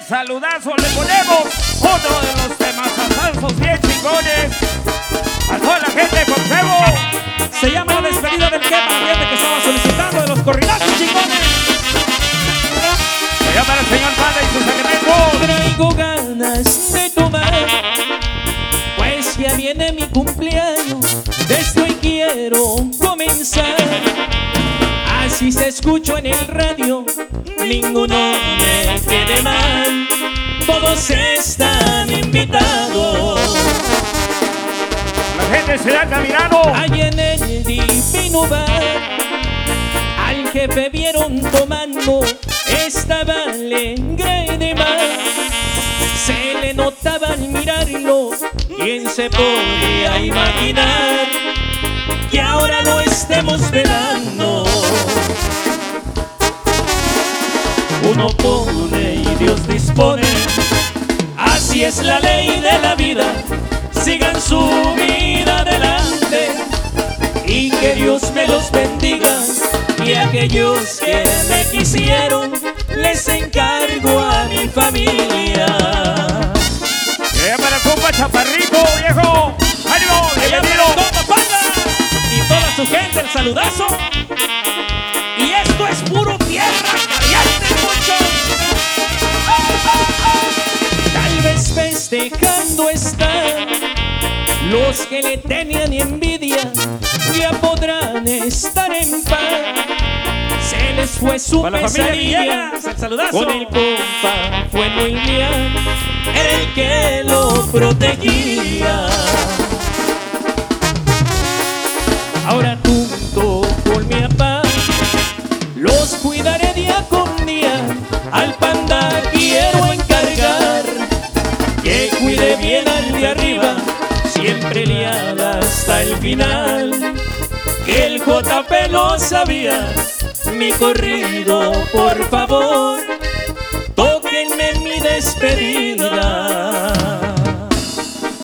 saludazo le ponemos otro de los temas asalsos bien chingones a toda la gente de Concevo. Se llama La Despedida del Quema, la gente que estaba solicitando de los corridazos chingones. Se llama el señor Panda y sus elementos. Traigo ganas de tomar, pues ya viene mi cumpleaños. Desde hoy quiero comenzar. Así se escucho en el radio, ninguno me quede mal. Todos están invitados. La gente se anda mirando. Allí en el divino bar, al jefe vieron tomando, estaba alegre de más. Se le notaba al mirarlo, ¿quién se podía imaginar que ahora lo estemos velando? Uno pone y Dios dispone, así es la ley de la vida. Sigan su vida adelante y que Dios me los bendiga. Y a aquellos que me quisieron les encargo a mi familia. Para el compa Chaparrito, viejo. ¡Ánimo! ¡Bienvenido! Y toda su gente, el saludazo. Y esto es puro tierra caliente, muchachos. Tal vez festejando están los que le tenían envidia, ya podrán estar en paz. Se les fue su pesadilla, el saludazo. con el compa fue muy bien, era el que lo protegía. Ahora junto con mi papá los cuidaré día con día. Al Panda quiero encargar que cuide bien al de arriba, siempre leal hasta el final. Que el JP lo sabía, mi corrido, por favor, tóquenme mi despedida.